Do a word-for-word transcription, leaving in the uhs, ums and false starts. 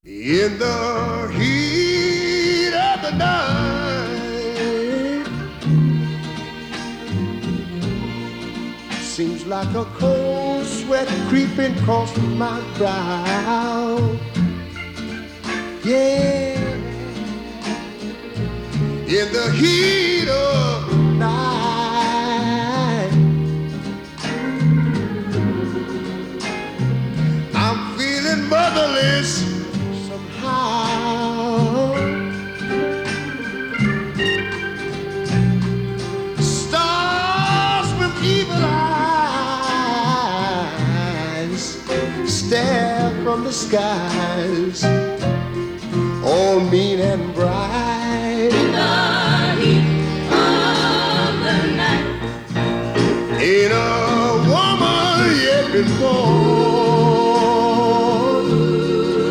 In the heat of the night, seems like a cold sweat creeping across my brow. Yeah, in the heat of the night, I'm feeling motherless somehow. Stars with evil eyes stare from the skies, all mean and bright. In the heat of the night, Ain't a woman yet been born